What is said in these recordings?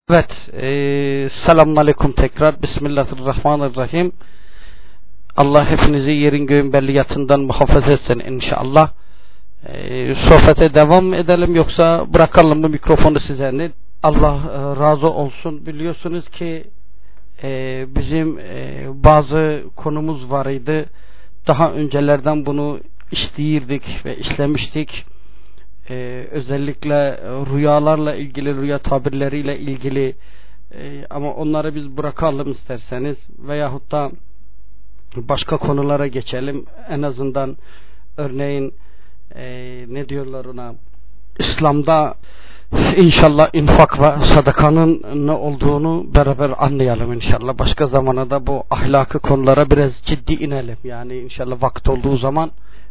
Evet, selamünaleyküm tekrar. Bismillahirrahmanirrahim. Allah hepinizi yerin göğün belliyatından muhafaza etsin inşallah. Sohbete devam edelim yoksa bırakalım mı mikrofonu size? Allah razı olsun. Biliyorsunuz ki bizim bazı konumuz var idi. Daha öncelerden bunu işleyirdik ve işlemiştik. Özellikle rüyalarla ilgili, rüya tabirleriyle ilgili, ama onları biz bırakalım isterseniz veyahut da başka konulara geçelim. En azından örneğin ne diyorlar ona, İslam'da inşallah infak ve sadakanın ne olduğunu beraber anlayalım inşallah. Başka zamana da bu ahlakı konulara biraz ciddi inelim. Yani inşallah vakit olduğu zaman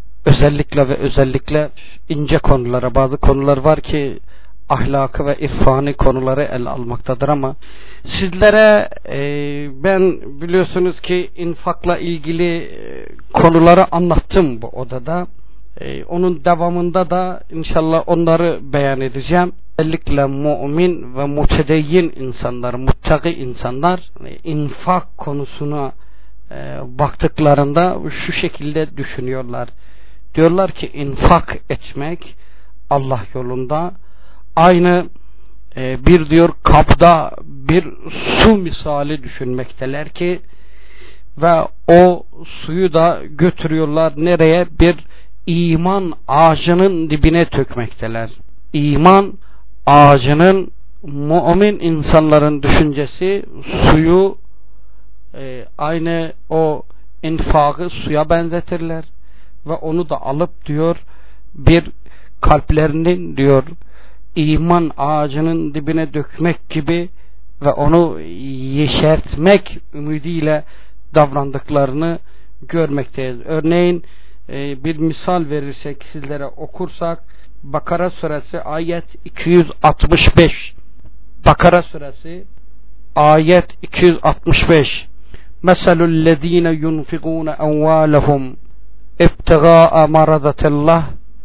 özellikle ince konulara, bazı konular var ki ahlakı ve irfani konuları ele almaktadır, ama sizlere ben biliyorsunuz ki infakla ilgili konuları anlattım bu odada. Onun devamında da inşallah onları beyan edeceğim. Özellikle mümin ve mutedeyyin insanlar, muttaki insanlar infak konusuna baktıklarında şu şekilde düşünüyorlar. Diyorlar ki infak etmek Allah yolunda aynı bir diyor kabda bir su misali düşünmekteler ki ve o suyu da götürüyorlar nereye? Bir iman ağacının dibine tökmekteler. İman ağacının, mümin insanların düşüncesi suyu aynı o infakı suya benzetirler. Ve onu da alıp diyor bir kalplerinin diyor iman ağacının dibine dökmek gibi ve onu yeşertmek ümidiyle davrandıklarını görmekteyiz. Örneğin bir misal verirsek, sizlere okursak, Bakara suresi ayet 265. Bakara suresi ayet 265. Meselullezine yunfikune envalehum ابتغاء مرضة الله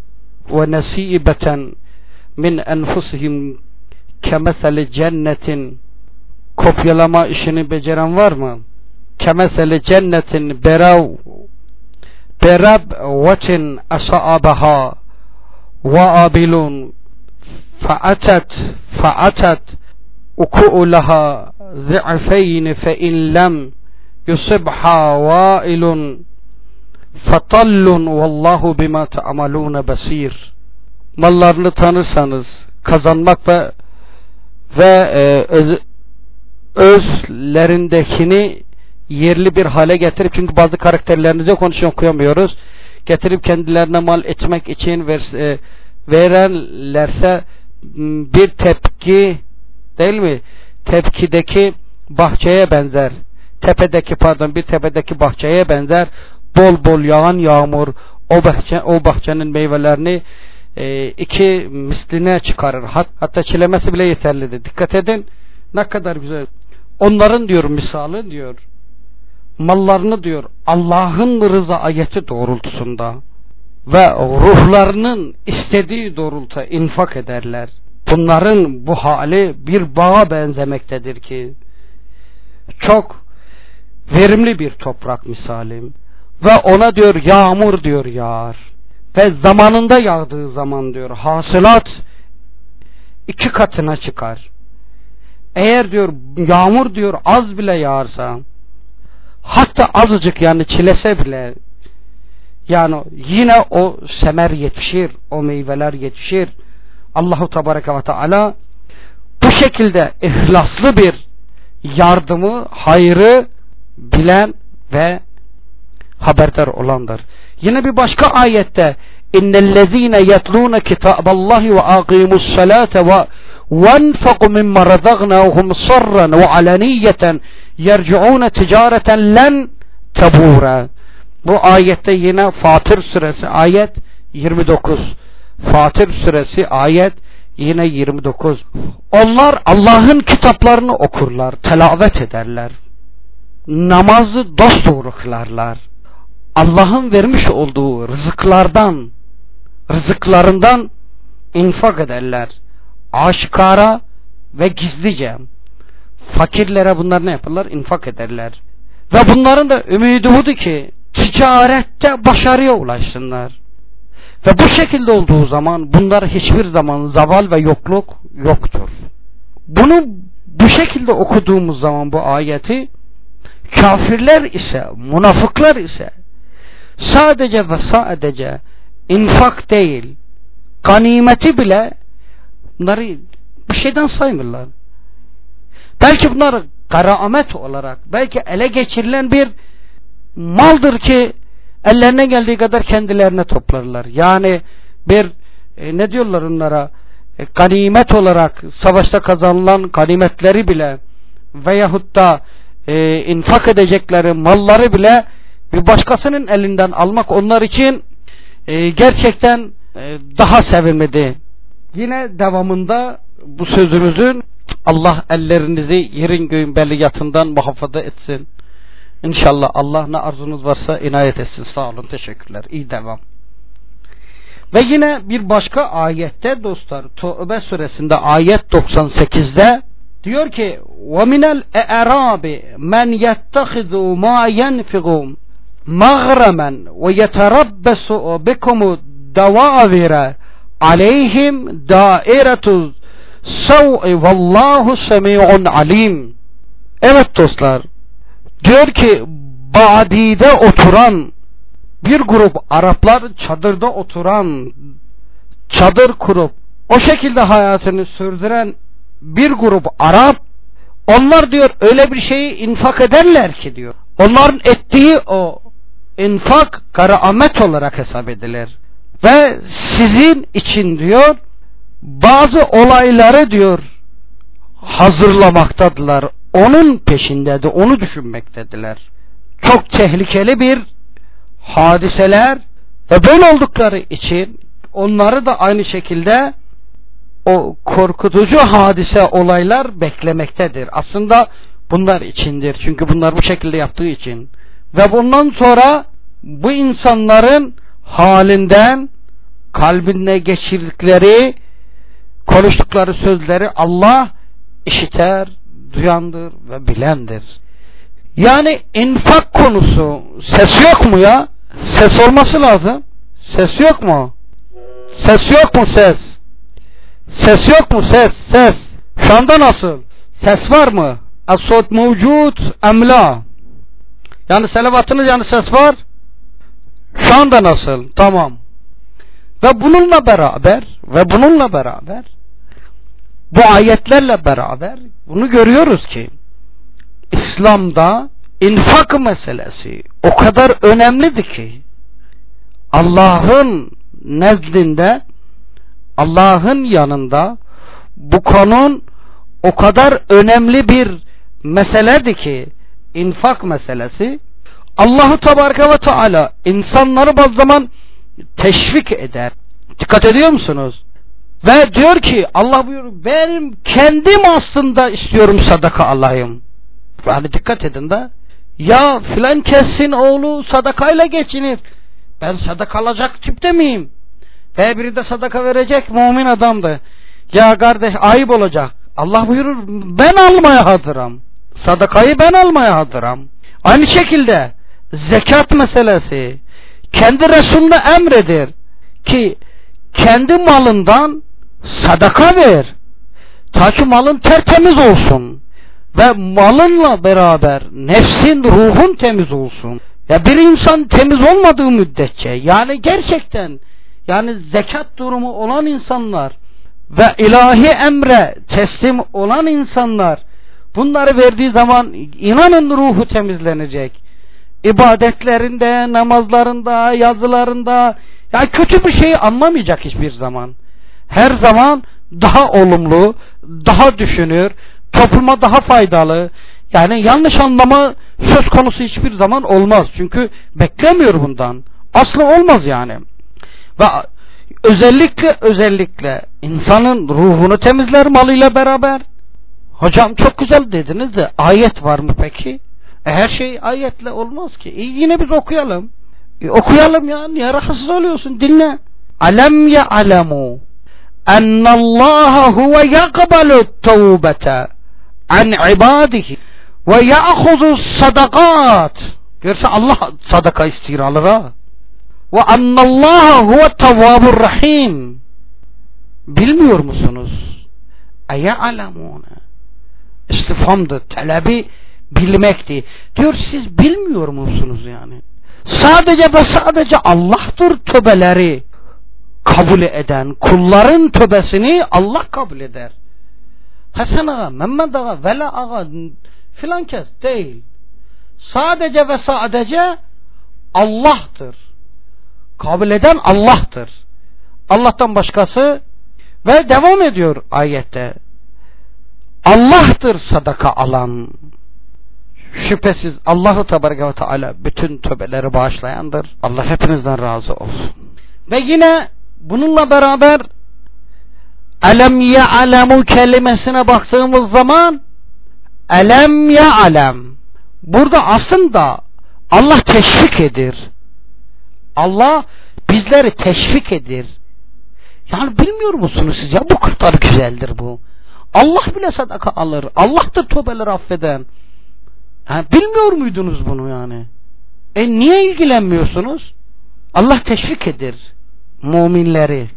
ونسيبة من أنفسهم كمثل جنة. Kopyalama işini beceren var mı? كمثل جنة بربوة أصابها وابل فأتت أكلها ضعفين فإن لم يصبها وائل Fatallun vallahu bima ta'malun basir. Mallarını tanırsanız kazanmak ve özlerindekini yerli bir hale getirip, çünkü bazı karakterlerinize konuşuyor, okuyamıyoruz, getirip kendilerine mal etmek için verenlerse bir tepki değil mi? Tepkideki bahçeye benzer. Bir tepedeki bahçeye benzer. Bol bol yağan yağmur o bahçenin meyvelerini iki misline çıkarır. Hatta çilemesi bile yeterlidir. Dikkat edin ne kadar güzel. Onların diyor misali diyor mallarını diyor Allah'ın rıza ayeti doğrultusunda ve ruhlarının istediği doğrultuda infak ederler. Bunların bu hali bir bağa benzemektedir ki çok verimli bir toprak misalim. Ve ona diyor yağmur diyor yağar. Ve zamanında yağdığı zaman diyor hasılat 2 katına çıkar. Eğer diyor yağmur diyor az bile yağarsa, hatta azıcık yani çilese bile, yani yine o semer yetişir, o meyveler yetişir. Allahu Tebareke ve Teala bu şekilde ihlaslı bir yardımı, hayrı bilen ve haberdar olandır. Yine bir başka ayette innellezine yetlûne kitâballahi ve aqîmussalâte ve venfaqu mimma razaqnâhum sarran ve alaniyeten yerciûne ticareten len tebûra. Bu ayette yine Fatır suresi ayet 29. Fatır suresi ayet yine 29. Onlar Allah'ın kitaplarını okurlar, telavet ederler. Namazı dosdoğru kılarlar. Allah'ın vermiş olduğu rızıklarından infak ederler. Aşikara ve gizlice. fakirlere bunlar ne yaparlar? İnfak ederler. Ve bunların da ümidi budur ki ticarette başarıya ulaşsınlar. Ve bu şekilde olduğu zaman bunlar hiçbir zaman zaval ve yokluk yoktur. Bunu bu şekilde okuduğumuz zaman bu ayeti, kafirler ise, münafıklar ise sadece ve sadece infak değil, ganimeti bile bunları bir şeyden saymırlar. Belki bunlar karamet olarak, belki ele geçirilen bir maldır ki ellerine geldiği kadar kendilerine toplarlar. Yani bir ne diyorlar onlara, ganimet olarak savaşta kazanılan ganimetleri bile veyahut da infak edecekleri malları bile bir başkasının elinden almak onlar için gerçekten daha sevimlidir. Yine devamında bu sözümüzün Allah ellerinizi yerin göğün beliyatından muhafaza etsin. İnşallah Allah ne arzunuz varsa inayet etsin. Sağ olun, teşekkürler. İyi devam. Ve yine bir başka ayette dostlar, Tevbe suresinde ayet 98'de diyor ki: وَمِنَ الْاَعْرَابِ مَنْ يَتَّخِذُ مَا يَنْفِقُ مَغْرَمًا وَيَتَرَبَّسُ بِكُمُ الدَّوَاوِرَ عَلَيْهِمْ دَائِرَةُ السَّوْءِ وَاللّٰهُ سَمِيعٌ عَلِيمٌ. Evet dostlar, diyor ki Badi'de oturan bir grup Araplar, çadırda oturan, çadır kurup o şekilde hayatını sürdüren bir grup Arap, onlar diyor öyle bir şeyi infak ederler ki diyor, onların ettiği o infak karamet olarak hesap edilir. Ve sizin için diyor bazı olayları diyor hazırlamaktadırlar. Onun peşindedir, onu düşünmektediler. Çok tehlikeli bir hadiseler ve böyle oldukları için onları da aynı şekilde o korkutucu hadise olaylar beklemektedir. Aslında bunlar içindir. Çünkü bunlar bu şekilde yaptığı için. Ve bundan sonra bu insanların halinden, kalbine geçirdikleri, konuştukları sözleri Allah işiter, duyandır ve bilendir. Yani infak konusu, ses yok mu ya? Ses olması lazım. Ses yok mu? Ses yok mu ses? Ses yok mu ses? Ses. Şu anda nasıl? Ses var mı? Es-sut mevcut emla. Yani selavatınız, yani ses var. Şu anda nasıl? Tamam. Ve bununla beraber bu ayetlerle beraber bunu görüyoruz ki İslam'da infak meselesi o kadar önemlidir ki Allah'ın nezdinde, Allah'ın yanında bu konun o kadar önemli bir meseledir ki infak meselesi. Allah-u Tebareke ve Teala insanları bazı zaman teşvik eder. Dikkat ediyor musunuz? Ve diyor ki Allah buyuruyor, benim kendim aslında istiyorum sadaka alayım. Yani dikkat edin de, ya filan kessin oğlu sadakayla geçinir, ben sadaka alacak tipte miyim? Ve biri de sadaka verecek mümin adamdı. Ya kardeş ayıp olacak. Allah buyurur, ben almaya hazırım. Sadakayı ben almaya hazırım. Aynı şekilde zekat meselesi kendi Resulüne emredir ki kendi malından sadaka ver. Ta ki malın tertemiz olsun. Ve malınla beraber nefsin, ruhun temiz olsun. Ya bir insan temiz olmadığı müddetçe, yani gerçekten yani zekat durumu olan insanlar ve ilahi emre teslim olan insanlar bunları verdiği zaman inanın ruhu temizlenecek. İbadetlerinde, namazlarında, yazılarında ya kötü bir şeyi anlamayacak hiçbir zaman. Her zaman daha olumlu, daha düşünür, topluma daha faydalı. Yani yanlış anlama söz konusu hiçbir zaman olmaz. Çünkü beklemiyor bundan. Aslı olmaz yani. Ve özellikle insanın ruhunu temizler malıyla beraber. Hocam çok güzel dediniz de ayet var mı peki? Her şey ayetle olmaz ki. Yine biz okuyalım. Okuyalım ya. Niye rahatsız oluyorsun? Dinle. Alem ya'lemu ennallaha huve yakbalu tevbete an ibadihi ve ya'khuzu sadakat. Görse Allah sadaka istiyor alır ha. Ve annallaha huve tevvabur rahim. Bilmiyor musunuz? E'alemune. İstifhamdır, talebi bilmekti. Diyor siz bilmiyor musunuz yani? Sadece ve sadece Allah'tır tövbeleri kabul eden. Kulların tövbesini Allah kabul eder. Hasan ağa, Mehmet ağa, Vela ağa filan kes değil. Sadece ve sadece Allah'tır. Kabul eden Allah'tır. Allah'tan başkası ve devam ediyor ayette. Allah'tır sadaka alan. Şüphesiz Allahu Tebareke ve Teala bütün tövbeleri bağışlayandır. Allah hepinizden razı olsun. Ve yine bununla beraber elem ya'lemu kelimesine baktığımız zaman elem ya'lem, burada aslında Allah teşvik edir. Allah bizleri teşvik edir. Yani bilmiyor musunuz siz ya, bu kadar güzeldir bu. Allah bile sadaka alır. Allah da tövbeleri affeden. Yani bilmiyor muydunuz bunu yani? Niye ilgilenmiyorsunuz? Allah teşvik edir müminleri.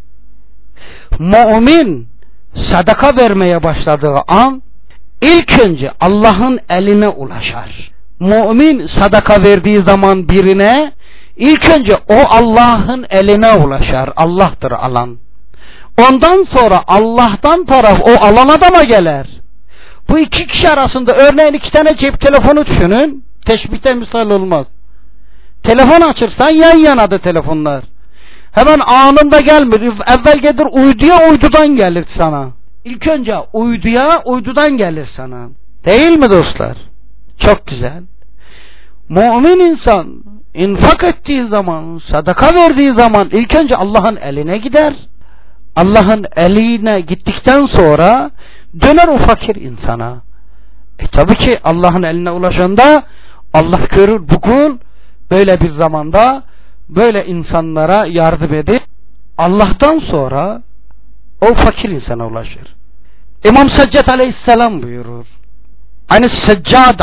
Mümin sadaka vermeye başladığı an ilk önce Allah'ın eline ulaşar. Mümin sadaka verdiği zaman birine ilk önce o Allah'ın eline ulaşar. Allah'tır alan. Ondan sonra Allah'tan taraf o alan adama gelir. Bu iki kişi arasında örneğin 2 tane cep telefonu düşünün. Teşbihte misal olmaz. Telefon açırsan yan yanadır telefonlar. Hemen anında gelmir. Evvel gelir uyduya, uydudan gelir sana. İlk önce uyduya, uydudan gelir sana. Değil mi dostlar? Çok güzel. Mümin insan infak ettiği zaman, sadaka verdiği zaman ilk önce Allah'ın eline gider. Allah'ın eline gittikten sonra döner o fakir insana. Tabii ki Allah'ın eline ulaşanda Allah görür bugün böyle bir zamanda böyle insanlara yardım edip Allah'tan sonra o fakir insana ulaşır. İmam Seccad aleyhisselam buyurur. Seccad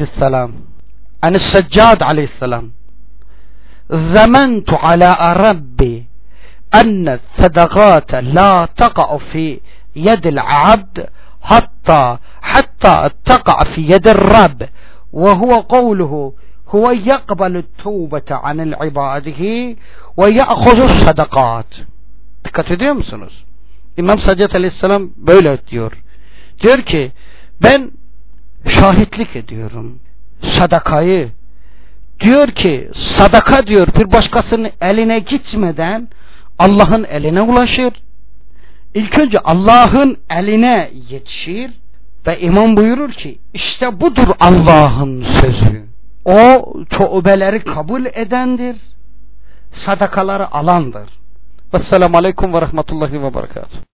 aleyhisselam zamantu ala rabbi enne sadakate la taqa fi yedil abd hatta taqa fi yedil rab ve huve kavluhu huve yakbalu tevbete anil ibadihi ve ya'khuzu sadakat. Dikkat ediyor musunuz? İmam Seccad aleyhisselam böyle diyor. Diyor ki ben şahitlik ediyorum sadakayı. Diyor ki sadaka diyor bir başkasının eline gitmeden Allah'ın eline ulaşır. İlk önce Allah'ın eline yetişir ve imam buyurur ki işte budur Allah'ın sözü. O tövbeleri kabul edendir. Sadakaları alandır. Vesselamu aleyküm ve rahmetullahi ve berekatuhu.